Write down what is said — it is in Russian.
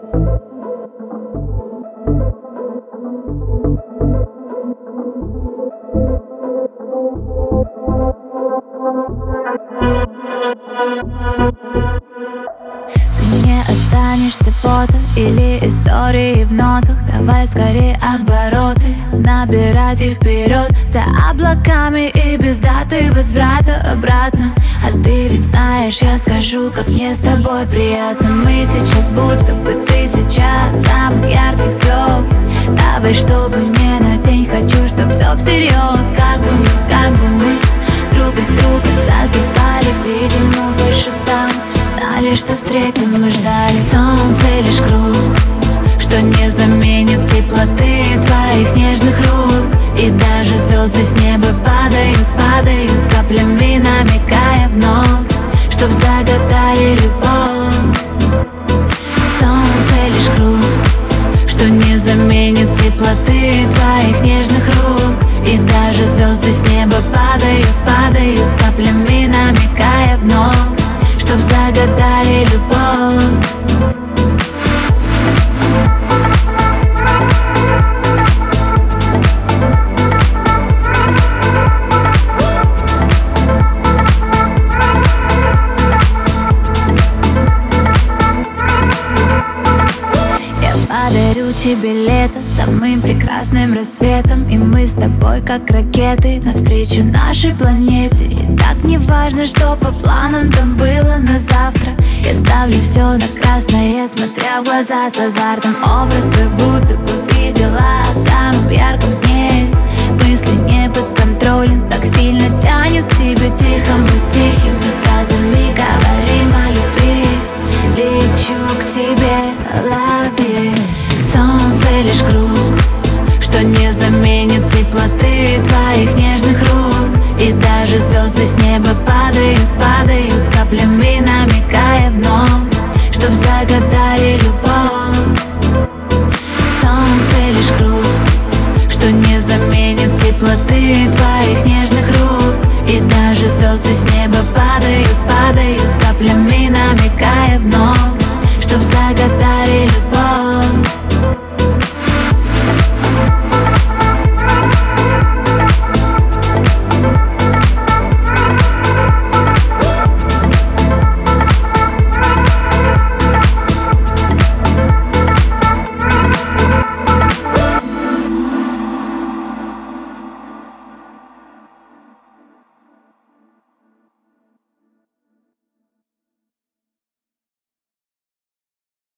Не останешься фото или истории в нотах. Давай скорее обороты набирать и вперед, за облаками и без даты возврата обратно. А ты ведь знаешь, я скажу, как мне с тобой приятно. Мы сейчас будто бы тысяча самых ярких звезд. Давай, чтобы не на день, хочу, чтоб все всерьез. Как бы мы друг без друга засыпали, видимо, больше там. Знали, что встретим, мы ждали. Солнце лишь круг, что не заменит теплоты твоих нежных рук. И даже звезды с неба падают каплями, намекая вновь, чтоб загадали любовь. Солнце лишь круг, что не заменит теплоты твоих нежных рук. И даже звезды с неба падают каплями, намекая вновь, чтоб загадали любовь. Подарю тебе лето самым прекрасным рассветом. И мы с тобой как ракеты навстречу нашей планете. И так не важно, что по планам там было на завтра. Я ставлю все на красное, смотря в глаза с азартом. Образ твой будто бы видела в самом ярком сне. Мысли не под контролем, так сильно тянет к тебе. Тихо, мы тихими фразами говорим.